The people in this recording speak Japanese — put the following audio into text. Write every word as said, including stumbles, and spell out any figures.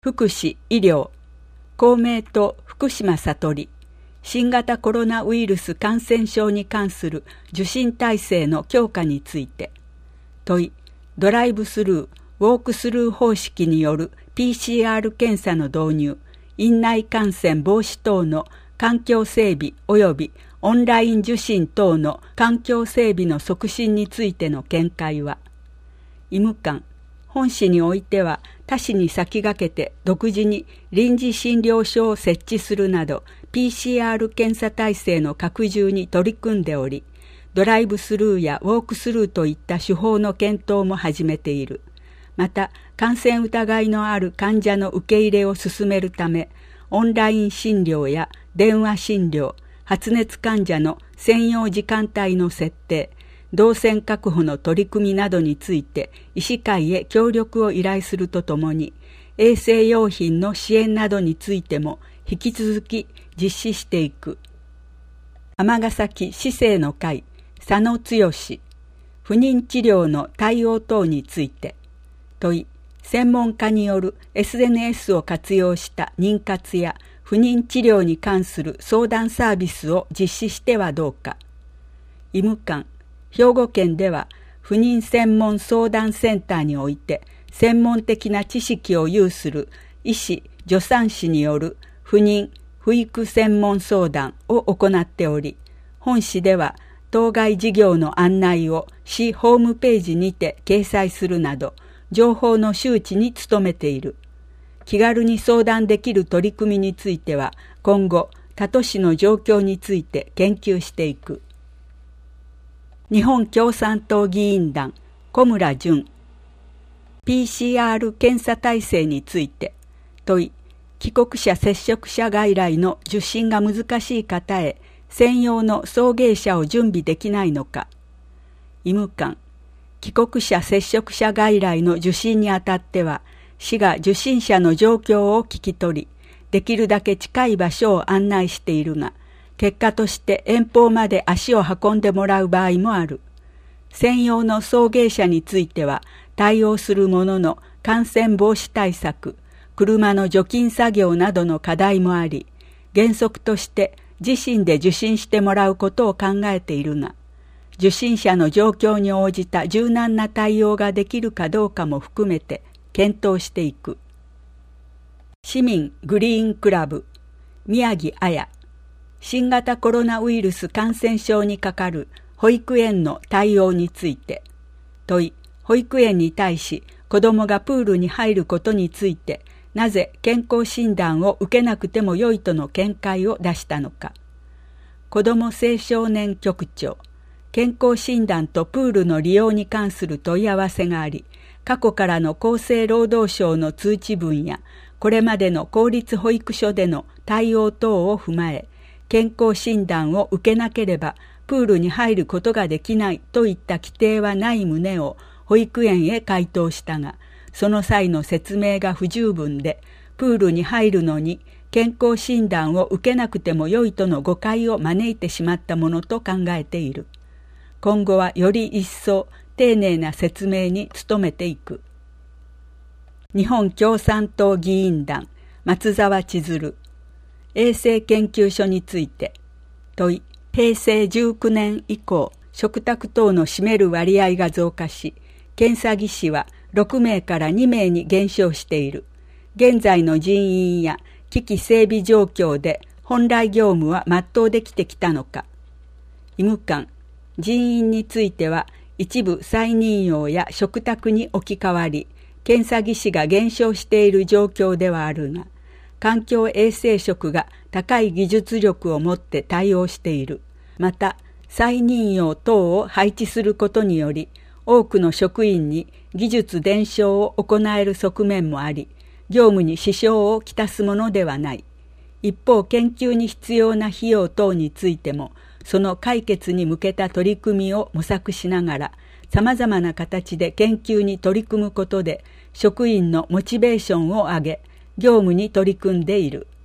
福祉・医療、公明党福島聡里、新型コロナウイルス感染症に関する受診体制の強化について、問い、ドライブスルー、ウォークスルー方式による ピーシーアール 検査の導入、院内感染防止等の環境整備及びオンライン受診等の環境整備の促進についての見解は、医務官、本市においては他市に先駆けて独自に臨時診療所を設置するなど ピーシーアール 検査体制の拡充に取り組んでおり、ドライブスルーやウォークスルーといった手法の検討も始めている。また、感染疑いのある患者の受け入れを進めるため、オンライン診療や電話診療、発熱患者の専用時間帯の設定、動線確保の取り組みなどについて医師会へ協力を依頼するとともに、衛生用品の支援などについても引き続き実施していく。尼崎市政の会佐野剛、不妊治療の対応等について問い、専門家による エスエヌエス を活用した妊活や不妊治療に関する相談サービスを実施してはどうか。医務官、兵庫県では不妊専門相談センターにおいて専門的な知識を有する医師・助産師による不妊・不育専門相談を行っており、本市では当該事業の案内を市ホームページにて掲載するなど情報の周知に努めている。気軽に相談できる取り組みについては今後他都市の状況について研究していく。日本共産党議員団小村淳、ピーシーアール 検査体制について問い、帰国者接触者外来の受診が難しい方へ専用の送迎車を準備できないのか。医務官、帰国者接触者外来の受診にあたっては市が受診者の状況を聞き取り、できるだけ近い場所を案内しているが、結果として遠方まで足を運んでもらう場合もある。専用の送迎車については対応するものの感染防止対策、車の除菌作業などの課題もあり、原則として自身で受診してもらうことを考えているが、受診者の状況に応じた柔軟な対応ができるかどうかも含めて検討していく。市民グリーンクラブ宮城彩、新型コロナウイルス感染症にかかる保育園の対応について問い、保育園に対し子どもがプールに入ることについてなぜ健康診断を受けなくてもよいとの見解を出したのか。子ども青少年局長、健康診断とプールの利用に関する問い合わせがあり、過去からの厚生労働省の通知文やこれまでの公立保育所での対応等を踏まえ、健康診断を受けなければプールに入ることができないといった規定はない旨を保育園へ回答したが、その際の説明が不十分で、プールに入るのに健康診断を受けなくてもよいとの誤解を招いてしまったものと考えている。今後はより一層丁寧な説明に努めていく。日本共産党議員団松沢千鶴、衛生研究所について問い、平成じゅうきゅうねん以降、嘱託等の占める割合が増加し、検査技師はろくめいからにめいに減少している。現在の人員や機器整備状況で本来業務は全うできてきたのか。医務官、人員については一部再任用や嘱託に置き換わり、検査技師が減少している状況ではあるが、環境衛生職が高い技術力を持って対応している。また、再任用等を配置することにより、多くの職員に技術伝承を行える側面もあり、業務に支障をきたすものではない。一方、研究に必要な費用等についても、その解決に向けた取り組みを模索しながら、様々な形で研究に取り組むことで、職員のモチベーションを上げ、業務に取り組んでいる。